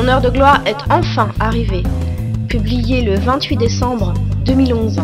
Mon heure de gloire est enfin arrivée. Publié le 28 décembre 2011.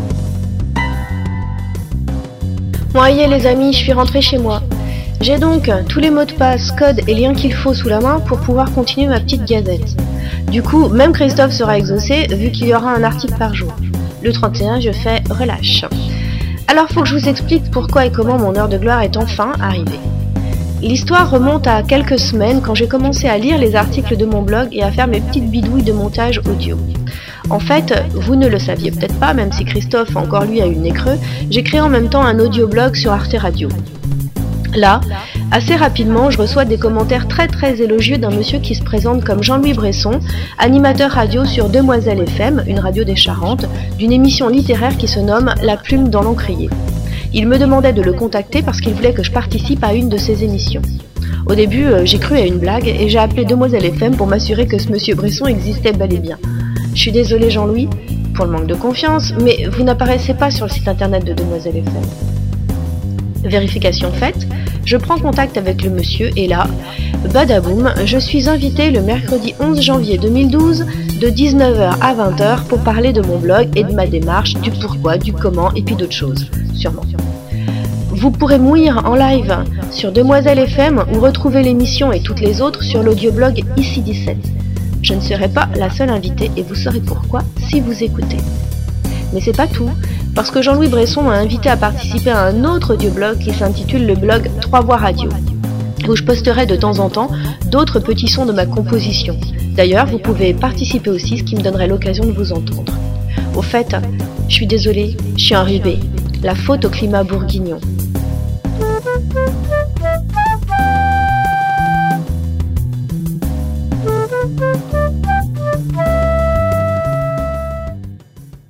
Bon, allez les amis, je suis rentrée chez moi. J'ai donc tous les mots de passe, codes et liens qu'il faut sous la main pour pouvoir continuer ma petite gazette. Du coup, même Christophe sera exaucé vu qu'il y aura un article par jour. Le 31, je fais relâche. Alors faut que je vous explique pourquoi et comment mon heure de gloire est enfin arrivée. L'histoire remonte à quelques semaines quand j'ai commencé à lire les articles de mon blog et à faire mes petites bidouilles de montage audio. En fait, vous ne le saviez peut-être pas, même si Christophe encore lui a eu le nez creux, j'ai créé en même temps un audioblog sur Arte Radio. Là, assez rapidement, je reçois des commentaires très élogieux d'un monsieur qui se présente comme Jean-Louis Bresson, animateur radio sur Demoiselle FM, une radio des Charentes, d'une émission littéraire qui se nomme La Plume dans l'Encrier. Il me demandait de le contacter parce qu'il voulait que je participe à une de ses émissions. Au début, j'ai cru à une blague et j'ai appelé Demoiselle FM pour m'assurer que ce monsieur Bresson existait bel et bien. Je suis désolée Jean-Louis pour le manque de confiance, mais vous n'apparaissez pas sur le site internet de Demoiselle FM. Vérification faite, je prends contact avec le monsieur et là, badaboum, je suis invitée le mercredi 11 janvier 2012 de 19h à 20h pour parler de mon blog et de ma démarche, du pourquoi, du comment et puis d'autres choses, sûrement. Vous pourrez m'ouïr en live sur Demoiselle FM ou retrouver l'émission et toutes les autres sur l'audioblog Ici 17. Je ne serai pas la seule invitée et vous saurez pourquoi si vous écoutez. Mais c'est pas tout, parce que Jean-Louis Bresson m'a invité à participer à un autre audioblog qui s'intitule le blog 3 Voix Radio, où je posterai de temps en temps d'autres petits sons de ma composition. D'ailleurs, vous pouvez participer aussi, ce qui me donnerait l'occasion de vous entendre. Au fait, je suis désolée, je suis enrhumée. La faute au climat bourguignon.